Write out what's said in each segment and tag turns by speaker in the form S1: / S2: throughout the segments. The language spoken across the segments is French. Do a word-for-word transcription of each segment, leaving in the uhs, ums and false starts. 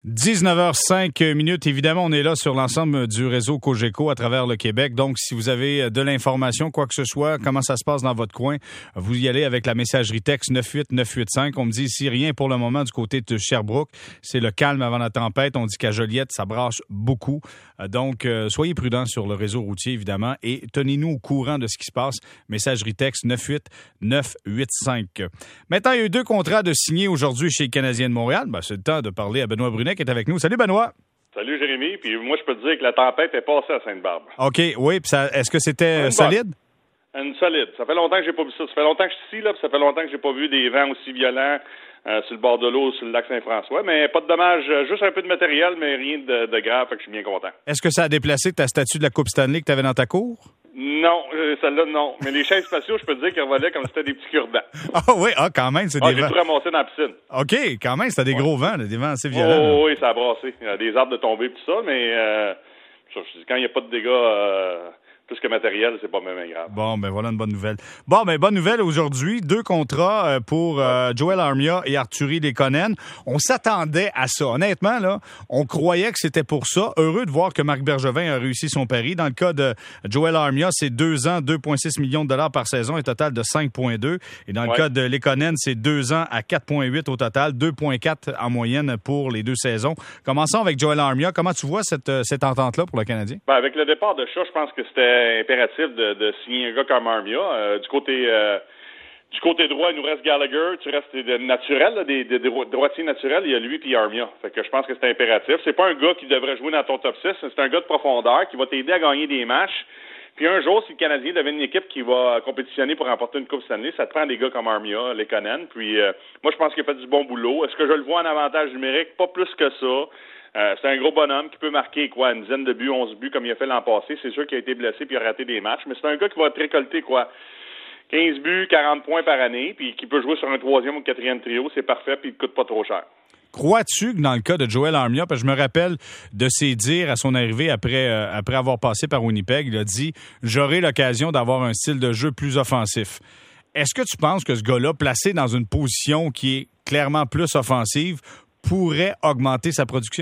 S1: dix-neuf heures cinq minutes. Évidemment, on est là sur l'ensemble du réseau Cogeco à travers le Québec. Donc, si vous avez de l'information, quoi que ce soit, comment ça se passe dans votre coin, vous y allez avec la messagerie texte neuf huit neuf huit cinq. On me dit ici, rien pour le moment du côté de Sherbrooke. C'est le calme avant la tempête. On dit qu'à Joliette, ça brasse beaucoup. Donc, euh, soyez prudents sur le réseau routier, évidemment, et tenez-nous au courant de ce qui se passe. Messagerie texte neuf huit neuf huit cinq. Maintenant, il y a eu deux contrats de signés aujourd'hui chez les Canadiens de Montréal. Ben, c'est le temps de parler à Benoît Brunet qui est avec nous. Salut, Benoît.
S2: Salut, Jérémy. Puis moi, je peux te dire que la tempête est passée à Sainte-Barbe.
S1: OK, oui. Puis ça, est-ce que c'était
S2: Une
S1: solide?
S2: Bonne. Une solide. Ça fait longtemps que j'ai pas vu ça. Ça fait longtemps que je suis ici, là, puis ça fait longtemps que j'ai pas vu des vents aussi violents euh, sur le bord de l'eau, sur le lac Saint-François. Mais pas de dommages, juste un peu de matériel, mais rien de, de grave, fait que je suis bien content.
S1: Est-ce que ça a déplacé ta statue de la Coupe Stanley que tu avais dans ta cour?
S2: Non, euh, celle-là, non. Mais les chaînes spatiaux, je peux te dire qu'elles volaient comme si c'était des petits cure-dents.
S1: Ah oui, ah, quand même, c'est
S2: ah,
S1: des
S2: j'ai
S1: vents.
S2: tout ramassé dans la piscine.
S1: OK, quand même, c'était des
S2: ouais.
S1: gros vents, là, des vents assez violents.
S2: Oh, oui, ça a brassé. Il y a des arbres de tomber et tout ça, mais euh, quand il n'y a pas de dégâts euh, plus que matériel, c'est pas même grave.
S1: Bon, ben voilà une bonne nouvelle. Bon, ben bonne nouvelle aujourd'hui. Deux contrats pour euh, Joel Armia et Arthurie Lekonen. On s'attendait à ça. Honnêtement, là, on croyait que c'était pour ça. Heureux de voir que Marc Bergevin a réussi son pari. Dans le cas de Joel Armia, c'est deux ans, deux virgule six millions de dollars par saison, un total de cinq virgule deux. Et dans le ouais. cas de Lekonen, c'est deux ans à quatre virgule huit au total, deux virgule quatre en moyenne pour les deux saisons. Commençons avec Joel Armia. Comment tu vois cette, cette entente-là pour le Canadien?
S2: Ben, avec le départ de Shaw, je pense que c'était impératif de, de signer un gars comme Armia. Euh, du côté euh, du côté droit, il nous reste Gallagher, tu restes de naturel, là, des, des, des droitiers naturels, il y a lui puis Armia. Fait que je pense que c'est impératif. C'est pas un gars qui devrait jouer dans ton top six, c'est un gars de profondeur qui va t'aider à gagner des matchs. Puis un jour, si le Canadien devient une équipe qui va compétitionner pour remporter une Coupe Stanley, ça te prend des gars comme Armia, Lekonen. Puis euh, moi, je pense qu'il a fait du bon boulot. Est-ce que je le vois en avantage numérique? Pas plus que ça. Euh, c'est un gros bonhomme qui peut marquer quoi, une dizaine de buts, onze buts comme il a fait l'an passé. C'est sûr qu'il a été blessé puis il a raté des matchs, mais c'est un gars qui va te récolter quoi, quinze buts, quarante points par année, puis qui peut jouer sur un troisième ou quatrième trio, c'est parfait, puis il ne coûte pas trop cher.
S1: Crois-tu que dans le cas de Joel Armia, parce que je me rappelle de ses dires à son arrivée après, euh, après avoir passé par Winnipeg, il a dit « J'aurai l'occasion d'avoir un style de jeu plus offensif ». Est-ce que tu penses que ce gars-là, placé dans une position qui est clairement plus offensive, pourrait augmenter sa production?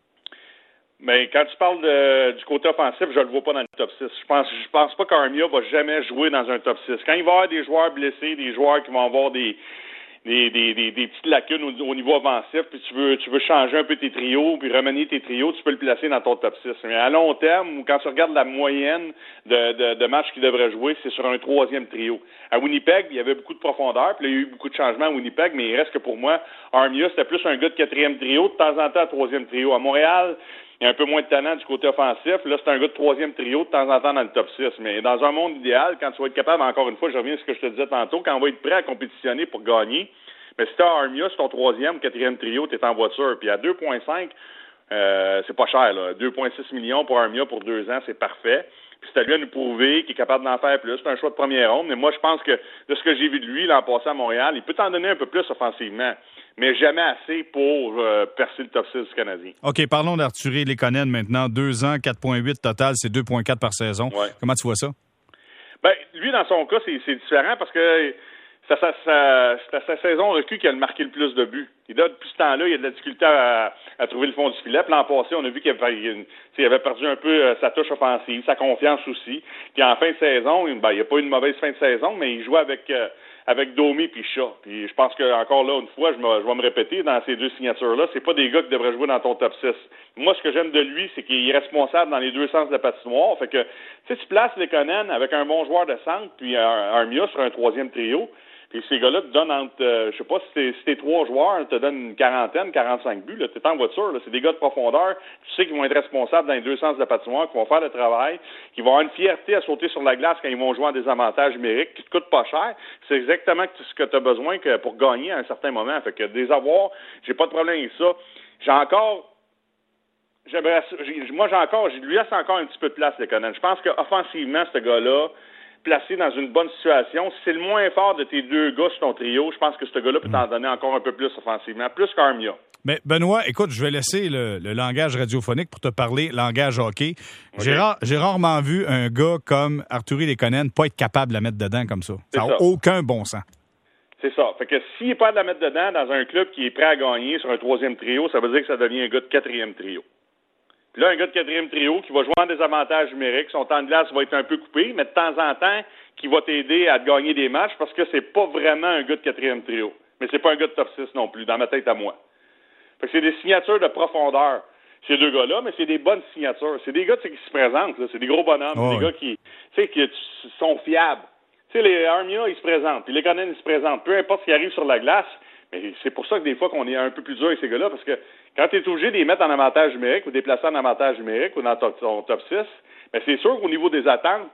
S2: Mais quand tu parles de, du côté offensif, je le vois pas dans le top six. Je pense, je pense pas qu'Armia va jamais jouer dans un top six. Quand il va y avoir des joueurs blessés, des joueurs qui vont avoir des, des, des, des, des petites lacunes au, au niveau offensif, puis tu veux, tu veux changer un peu tes trios, puis remanier tes trios, tu peux le placer dans ton top six. Mais à long terme, quand tu regardes la moyenne de, de, de matchs qu'il devrait jouer, c'est sur un troisième trio. À Winnipeg, il y avait beaucoup de profondeur, puis là, il y a eu beaucoup de changements à Winnipeg, mais il reste que pour moi, Armia, c'était plus un gars de quatrième trio, de temps en temps, troisième trio. À Montréal, il y a un peu moins de talent du côté offensif. Là, c'est un gars de troisième trio de temps en temps dans le top six. Mais dans un monde idéal, quand tu vas être capable, encore une fois, je reviens à ce que je te disais tantôt, quand on va être prêt à compétitionner pour gagner, mais si tu as Armia, c'est ton troisième ou quatrième trio, tu es en voiture. Puis à deux virgule cinq, euh, c'est pas cher, là. deux virgule six millions pour Armia pour deux ans, c'est parfait. Puis c'est à lui à nous prouver qu'il est capable d'en faire plus. C'est un choix de première ronde. Mais moi, je pense que de ce que j'ai vu de lui l'an passé à Montréal, il peut t'en donner un peu plus offensivement, mais jamais assez pour euh, percer le top six du Canadien.
S1: OK, parlons d'Arthurie Lekonen maintenant. Deux ans, quatre virgule huit total, c'est deux virgule quatre par saison.
S2: Ouais.
S1: Comment tu vois ça?
S2: Ben, lui, dans son cas, c'est, c'est différent parce que c'est sa, sa, sa, sa saison recul qui a marqué le plus de buts. Et là, depuis ce temps-là, il y a de la difficulté à, à trouver le fond du filet. Puis l'an passé, on a vu qu'il avait, une, il avait perdu un peu euh, sa touche offensive, sa confiance aussi. Puis en fin de saison, ben, il n'y a pas eu une mauvaise fin de saison, mais il jouait avec euh, avec Domi puis Shaw. Puis je pense que encore là, une fois, je, me, je vais me répéter, dans ces deux signatures-là, c'est pas des gars qui devraient jouer dans ton top six. Moi, ce que j'aime de lui, c'est qu'il est responsable dans les deux sens de la patinoire. Fait que, tu sais, tu places Lekonen avec un bon joueur de centre, puis Armia sur un troisième trio. Puis ces gars-là te donnent entre, euh, je sais pas, si t'es, si t'es trois joueurs, te donnent une quarantaine, quarante-cinq buts, là, t'es en voiture, là, c'est des gars de profondeur, tu sais qu'ils vont être responsables dans les deux sens de la patinoire, qui vont faire le travail, qui vont avoir une fierté à sauter sur la glace quand ils vont jouer en désavantage numérique, qui te coûte pas cher. C'est exactement ce que tu as besoin que pour gagner à un certain moment. Fait que des avoirs, j'ai pas de problème avec ça. J'ai encore J'aimerais, j'ai, moi, j'ai encore, j'ai lui laisse encore un petit peu de place, Lekonen. Je pense qu'offensivement, ce gars-là, placé dans une bonne situation, si c'est le moins fort de tes deux gars sur ton trio, je pense que ce gars-là peut t'en donner encore un peu plus offensivement, plus qu'Armia.
S1: Mais Benoît, écoute, je vais laisser le, le langage radiophonique pour te parler langage hockey. Okay. J'ai, rare, j'ai rarement vu un gars comme Arthurie Lekonen pas être capable de la mettre dedans comme ça. Ça n'a aucun bon sens.
S2: C'est ça. Fait que s'il n'est pas de la mettre dedans dans un club qui est prêt à gagner sur un troisième trio, ça veut dire que ça devient un gars de quatrième trio. Puis là, un gars de quatrième trio qui va jouer en désavantage numérique, son temps de glace va être un peu coupé, mais de temps en temps, qui va t'aider à te gagner des matchs parce que c'est pas vraiment un gars de quatrième trio. Mais c'est pas un gars de top six non plus, dans ma tête à moi. Fait que c'est des signatures de profondeur, ces deux gars-là, mais c'est des bonnes signatures. C'est des gars qui se présentent, là. C'est des gros bonhommes,
S1: oh,
S2: c'est des
S1: oui.
S2: gars qui, tu sais, qui sont fiables. Tu sais, les Armia, ils se présentent, puis les Conan, ils se présentent. Peu importe ce qui arrive sur la glace, mais c'est pour ça que des fois qu'on est un peu plus dur avec ces gars-là, parce que quand tu es obligé de les mettre en avantage numérique ou de les placer en avantage numérique ou dans ton, ton top six, bien c'est sûr qu'au niveau des attentes,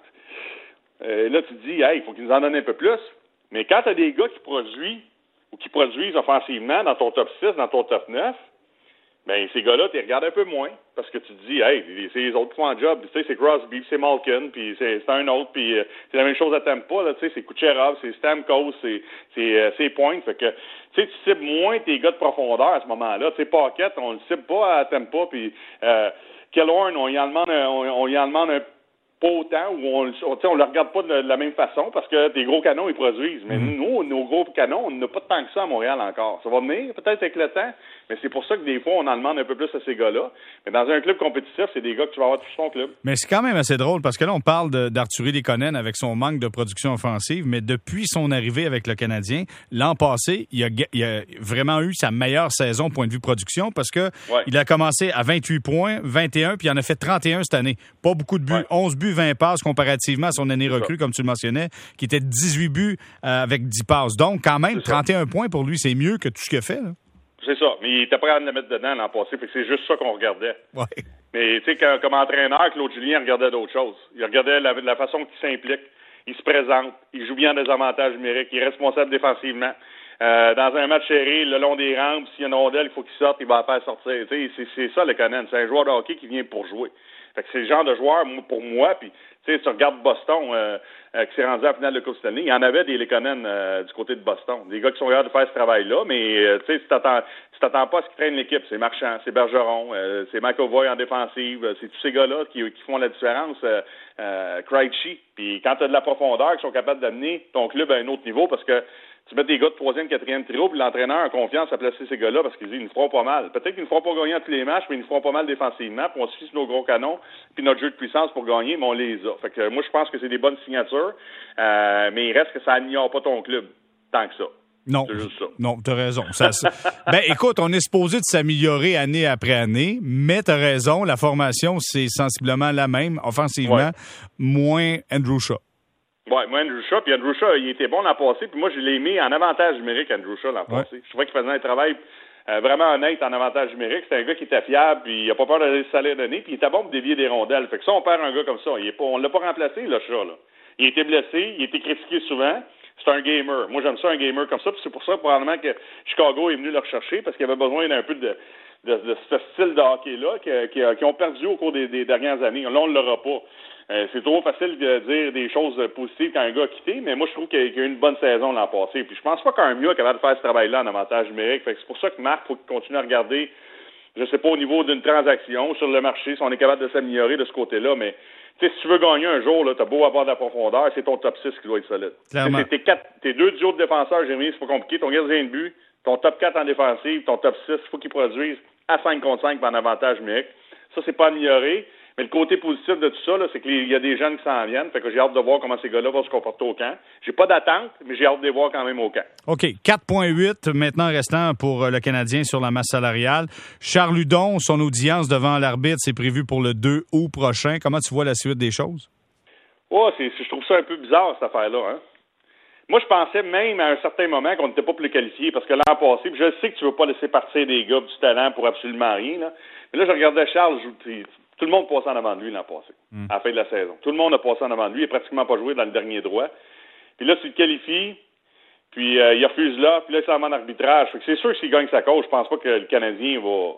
S2: euh, là, tu te dis, hey, il faut qu'ils nous en donnent un peu plus. Mais quand tu as des gars qui produisent ou qui produisent offensivement dans ton top six, dans ton top neuf, bien, ces gars-là, tu les regardes un peu moins parce que tu te dis, hey, c'est les autres qui font un job. Tu sais, c'est Crosby, c'est Malkin, puis c'est, c'est un autre, puis euh, c'est la même chose à Tampa, là, tu sais, c'est Kucherov, c'est Stamkos, c'est, c'est, euh, c'est Point. Fait que, tu sais, tu cibles moins tes gars de profondeur à ce moment-là. Tu sais, Paquette, on le cible pas à Tampa, puis euh, Killorn, on y en demande, on, on y en demande un pas autant, ou on on le regarde pas de la même façon, parce que des gros canons, ils produisent. Mais mmh. nous, nos gros canons, on n'a pas tant que ça à Montréal encore. Ça va venir, peut-être avec le temps, mais c'est pour ça que des fois, on en demande un peu plus à ces gars-là. Mais dans un club compétitif, c'est des gars que tu vas avoir tout ton club.
S1: Mais c'est quand même assez drôle, parce que là, on parle de, d'Arturi Lekonen avec son manque de production offensive, mais depuis son arrivée avec le Canadien, l'an passé, il a, il a vraiment eu sa meilleure saison point de vue production, parce que
S2: ouais.
S1: il a commencé à vingt-huit points, vingt et un, puis il en a fait trente et un cette année. Pas beaucoup de buts, ouais. onze buts, vingt passes comparativement à son année recrue, comme tu le mentionnais, qui était dix-huit buts euh, avec dix passes. Donc, quand même, trente et un points pour lui, c'est mieux que tout ce qu'il a fait, là.
S2: C'est ça. Mais il était prêt à le mettre dedans l'an passé, fait que c'est juste ça qu'on regardait.
S1: Ouais.
S2: Mais, tu sais, comme entraîneur, Claude Julien regardait d'autres choses. Il regardait la, la façon qu'il s'implique. Il se présente. Il joue bien en désavantage numérique. Il est responsable défensivement. Euh, dans un match serré, le long des rampes, s'il y a une rondelle, il faut qu'il sorte, il va la faire sortir. Tu sais, c'est, c'est ça, le Conan. C'est un joueur de hockey qui vient pour jouer. Fait que c'est le genre de joueur, pour moi, puis tu sais, tu regardes Boston, euh, euh, qui s'est rendu à la finale de Coupe Stanley, il y en avait des Lekonen euh, du côté de Boston. Des gars qui sont capables de faire ce travail-là, mais euh, tu sais, tu t'attends, tu t'attends pas à ce qu'ils traînent l'équipe. C'est Marchand, c'est Bergeron, euh, c'est McAvoy en défensive, euh, c'est tous ces gars-là qui, qui font la différence. Euh, euh, Krejci. Puis quand tu as de la profondeur, qui sont capables d'amener ton club à un autre niveau, parce que tu mets des gars de troisième, quatrième trio, puis l'entraîneur a confiance à placer ces gars-là parce qu'ils disent ils nous feront pas mal. Peut-être qu'ils ne feront pas gagner à tous les matchs, mais ils nous feront pas mal défensivement, puis on suffit nos gros canons, puis notre jeu de puissance pour gagner, mais on les a. Fait que moi, je pense que c'est des bonnes signatures, euh, mais il reste que ça améliore pas ton club tant que ça.
S1: Non,
S2: c'est juste ça.
S1: Non, t'as raison. Ça, ça... ben, écoute, on est supposé de s'améliorer année après année, mais t'as raison, la formation, c'est sensiblement la même, offensivement, ouais. moins Andrew Shaw.
S2: Oui, moi, Andrew Shaw, puis Andrew Shaw, il était bon l'an passé, puis moi, je l'ai mis en avantage numérique, Andrew Shaw, l'an ouais. passé. Je trouvais qu'il faisait un travail euh, vraiment honnête en avantage numérique. C'était un gars qui était fiable, puis il n'a pas peur de se salaire donner, puis il était bon pour dévier des rondelles. Fait que ça, on perd un gars comme ça. Il est pas, on l'a pas remplacé, le Shaw, là. Il a été blessé, il a été critiqué souvent. C'est un gamer. Moi, j'aime ça, un gamer comme ça, puis c'est pour ça, probablement, que Chicago est venu le rechercher, parce qu'il avait besoin d'un peu de, de, de ce style de hockey-là qu'ils ont perdu au cours des, des dernières années. Là, on ne l'aura pas. Euh, c'est trop facile de dire des choses positives quand un gars a quitté, mais moi, je trouve qu'il y a eu une bonne saison l'an passé. Puis je pense pas qu'un mieux est capable de faire ce travail-là en avantage numérique. Fait que c'est pour ça que Marc, il faut qu'il continue à regarder, je sais pas, au niveau d'une transaction, sur le marché, si on est capable de s'améliorer de ce côté-là, mais tu sais, si tu veux gagner un jour, là, t'as beau avoir de la profondeur, c'est ton top six qui doit être solide.
S1: Clairement.
S2: C'est tes, quatre, tes deux duos de défenseurs, Jérémy, c'est pas compliqué. Ton gardien de but, ton top quatre en défensive, ton top six, il faut qu'ils produisent à cinq contre cinq en avantage numérique. Ça, c'est pas amélioré. Mais le côté positif de tout ça, là, c'est qu'il y a des jeunes qui s'en viennent. Fait que j'ai hâte de voir comment ces gars-là vont se comporter au camp. J'ai pas d'attente, mais j'ai hâte de les voir quand même au camp.
S1: OK. quatre virgule huit maintenant restant pour le Canadien sur la masse salariale. Charles Hudon, son audience devant l'arbitre, c'est prévu pour le deux août prochain. Comment tu vois la suite des choses?
S2: Oh, c'est, je trouve ça un peu bizarre, cette affaire-là. Hein? Moi, je pensais même à un certain moment qu'on n'était pas plus qualifié parce que l'an passé, puis je sais que tu ne veux pas laisser partir des gars du talent pour absolument rien. Là. Mais là, je regardais Charles jouer. Tout le monde passait en avant de lui l'an passé, mm. à la fin de la saison. Tout le monde a passé en avant de lui. Il n'a pratiquement pas joué dans le dernier droit. Puis là, tu le qualifies, puis euh, il refuse là, puis là, il s'en va en arbitrage. Fait que c'est sûr que s'il gagne sa cause, je pense pas que le Canadien va,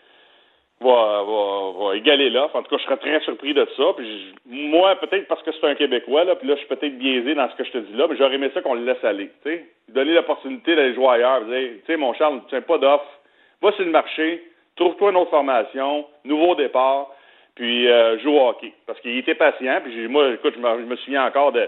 S2: va, va, va égaler là. En tout cas, je serais très surpris de ça. Puis je, moi, peut-être parce que c'est un Québécois, là, puis là, je suis peut-être biaisé dans ce que je te dis là, mais j'aurais aimé ça qu'on le laisse aller. T'sais. Donner l'opportunité d'aller jouer ailleurs. Tu sais, mon Charles, tu n'as pas d'offre. Va sur le marché, trouve-toi une autre formation, nouveau départ. Puis euh, joue au hockey. Parce qu'il était patient. Puis j'ai, moi, écoute, je me, je me souviens encore de,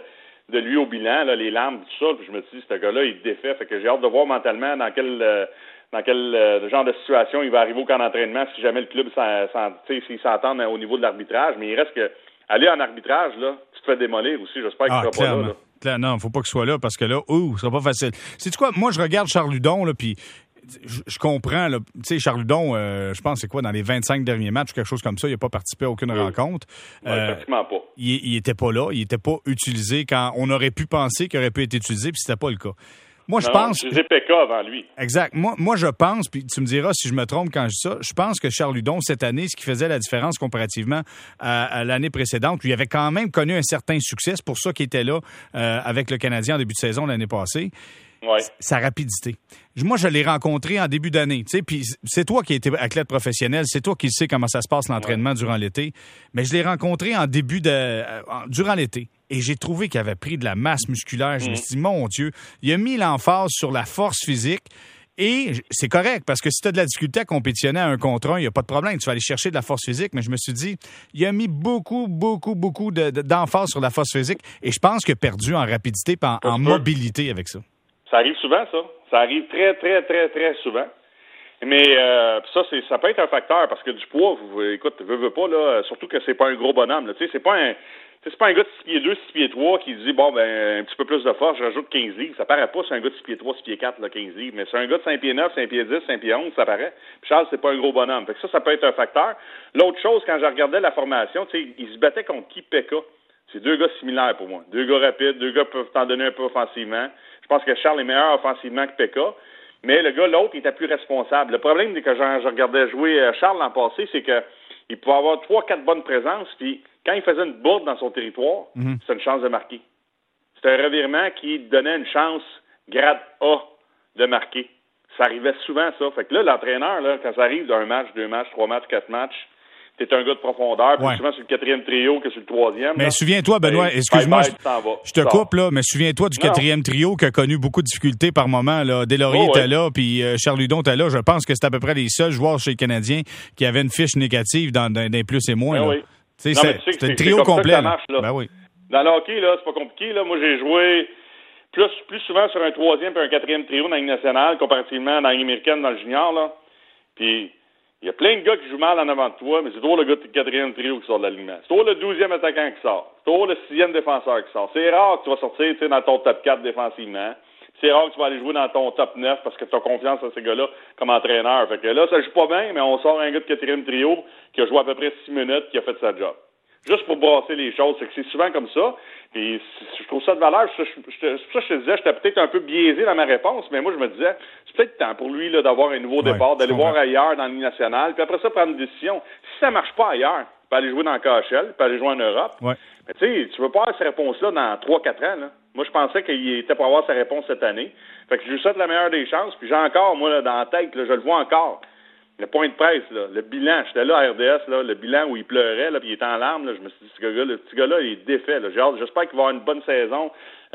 S2: de lui au bilan, là, les larmes, tout ça, puis je me suis dit, ce gars-là, il est défait. Fait que j'ai hâte de voir mentalement dans quel euh, dans quel euh, genre de situation il va arriver au camp d'entraînement si jamais le club s'en, s'en, s'il s'entend au niveau de l'arbitrage. Mais il reste que aller en arbitrage, là, tu te fais démolir aussi. J'espère qu'il
S1: ah,
S2: ne sera pas là. là.
S1: Claire, non, faut pas qu'il soit là parce que là, ouh, ce sera pas facile. Sais-tu quoi? Moi, je regarde Charles Hudon, là, puis je, je comprends, là. Tu sais, Charles Hudon, euh, je pense, c'est quoi, dans les vingt-cinq derniers matchs ou quelque chose comme ça, il n'a pas participé à aucune oui. rencontre.
S2: Ouais, euh, pratiquement pas.
S1: Il, il était pas là, il était pas utilisé quand on aurait pu penser qu'il aurait pu être utilisé, puis c'était pas le cas. Moi, je
S2: non,
S1: pense.
S2: Je disais P K avant lui.
S1: Exact. Moi, moi, je pense, puis tu me diras si je me trompe quand je dis ça, je pense que Charles Hudon, cette année, ce qui faisait la différence comparativement à, à l'année précédente, lui avait quand même connu un certain succès. C'est pour ça qu'il était là euh, avec le Canadien en début de saison l'année passée.
S2: Ouais.
S1: Sa rapidité. Moi, je l'ai rencontré en début d'année. Tu sais, puis c'est toi qui as été athlète professionnel, c'est toi qui sais comment ça se passe l'entraînement ouais. durant l'été. Mais je l'ai rencontré en début de, euh, durant l'été. Et j'ai trouvé qu'il avait pris de la masse musculaire. Je mmh. me suis dit, mon Dieu, il a mis l'emphase sur la force physique. Et c'est correct, parce que si tu as de la difficulté à compétitionner à un contre un, il n'y a pas de problème. Tu vas aller chercher de la force physique. Mais je me suis dit, il a mis beaucoup, beaucoup, beaucoup de, de, d'emphase sur la force physique. Et je pense qu'il a perdu en rapidité et en, en mobilité avec ça.
S2: Ça arrive souvent, ça. Ça arrive très, très, très, très souvent. Mais euh, ça, c'est, ça peut être un facteur, parce que du poids, vous, écoute, veux, veux pas, là, surtout que c'est pas un gros bonhomme. Là, tu sais, c'est pas un... C'est pas un gars de six pieds deux, six pieds trois qui dit, bon, ben, un petit peu plus de force, je rajoute quinze livres. Ça paraît pas, c'est un gars de six pieds trois, six pieds quatre, là, quinze livres. Mais c'est un gars de cinq pieds neuf, cinq pieds dix, cinq pieds onze, ça paraît. Puis Charles, c'est pas un gros bonhomme. Fait que ça, ça peut être un facteur. L'autre chose, quand je regardais la formation, tu sais, il se battait contre qui P K? C'est deux gars similaires pour moi. Deux gars rapides, deux gars peuvent t'en donner un peu offensivement. Je pense que Charles est meilleur offensivement que P K. Mais le gars, l'autre, il était plus responsable. Le problème, c'est que je, je regardais jouer Charles l'an passé, c'est que il pouvait avoir trois, quatre bonnes présences, puis quand il faisait une bourde dans son territoire, mm-hmm. c'était une chance de marquer. C'était un revirement qui donnait une chance grade A de marquer. Ça arrivait souvent, ça. Fait que là, l'entraîneur, là, quand ça arrive d'un match, deux matchs, trois matchs, quatre matchs, t'es un gars de profondeur, plus ouais. souvent sur le quatrième trio que sur le troisième.
S1: Mais là. Souviens-toi, Benoît, et, excuse-moi, bye bye, je, je te coupe, là, mais souviens-toi du quatrième trio qui a connu beaucoup de difficultés par moment. Là. Deslauriers oh, était ouais. là, puis euh, Charles Hudon était là. Je pense que c'est à peu près les seuls joueurs chez les Canadiens qui avaient une fiche négative dans, dans, dans les plus et moins. Ben là. Oui. Non, c'est, tu sais c'est le trio complet. Ça marche, là. Ben oui.
S2: Dans le hockey, là, c'est pas compliqué. Là. Moi, j'ai joué plus, plus souvent sur un troisième et un quatrième trio dans la Ligue nationale, comparativement dans la Ligue américaine, dans le junior. Là. Puis il y a plein de gars qui jouent mal en avant de toi, mais c'est toujours le gars du quatrième trio qui sort de l'alignement. C'est toujours le douzième attaquant qui sort. C'est toujours le sixième défenseur qui sort. C'est rare que tu vas sortir dans ton top quatre défensivement. C'est rare que tu vas aller jouer dans ton top neuf parce que tu as confiance en ces gars-là comme entraîneur. Fait que là, ça joue pas bien, mais on sort un gars de quatrième trio qui a joué à peu près six minutes, qui a fait sa job. Juste pour brasser les choses. C'est que c'est souvent comme ça. Puis je trouve ça de valeur. C'est ça que je te disais, j'étais peut-être un peu biaisé dans ma réponse, mais moi, je me disais, c'est peut-être temps pour lui là, d'avoir un nouveau ouais, départ, d'aller voir ailleurs dans la Ligue nationale, puis après ça, prendre une décision. Si ça marche pas ailleurs, il peut aller jouer dans le K H L, il peut aller jouer en Europe.
S1: Ouais.
S2: Mais tu sais, tu veux pas avoir cette réponse-là dans trois quatre ans. Là. Moi, je pensais qu'il était pour avoir sa réponse cette année. Fait que je lui souhaite la meilleure des chances, puis j'ai encore, moi, là, dans la tête, là, je le vois encore. Le point de presse, là, le bilan, j'étais là à R D S, là, le bilan où il pleurait, là, puis il était en larmes, là, je me suis dit, ce gars-là, le petit gars-là, il est défait. Là. J'espère qu'il va avoir une bonne saison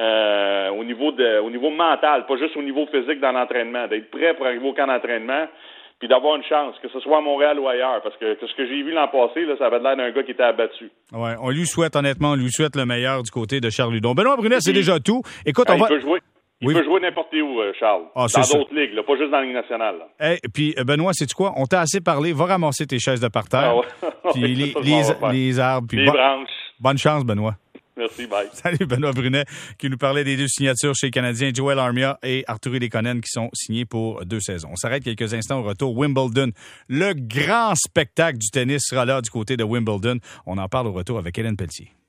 S2: euh, au niveau de, au niveau mental, pas juste au niveau physique dans l'entraînement, d'être prêt pour arriver au camp d'entraînement, puis d'avoir une chance, que ce soit à Montréal ou ailleurs, parce que, que ce que j'ai vu l'an passé, là, ça avait l'air d'un gars qui était abattu.
S1: Ouais, on lui souhaite, honnêtement, on lui souhaite le meilleur du côté de Charles Hudon. Benoît Brunet, c'est déjà tout. Écoute,
S2: ah,
S1: on
S2: il
S1: va...
S2: peut jouer. Il oui. peut jouer n'importe où, Charles. Ah, dans ça. D'autres ligues, là, pas juste dans la Ligue nationale.
S1: Hey, puis, Benoît, sais-tu quoi? On t'a assez parlé. Va ramasser tes chaises de parterre. Ah ouais. Puis les, les, les arbres. Puis
S2: les
S1: bon,
S2: branches.
S1: Bonne chance, Benoît.
S2: Merci, bye.
S1: Salut, Benoît Brunet, qui nous parlait des deux signatures chez les Canadiens, Joel Armia et Arturi Lekonen, qui sont signés pour deux saisons. On s'arrête quelques instants au retour. Wimbledon, le grand spectacle du tennis sera là du côté de Wimbledon. On en parle au retour avec Hélène Pelletier.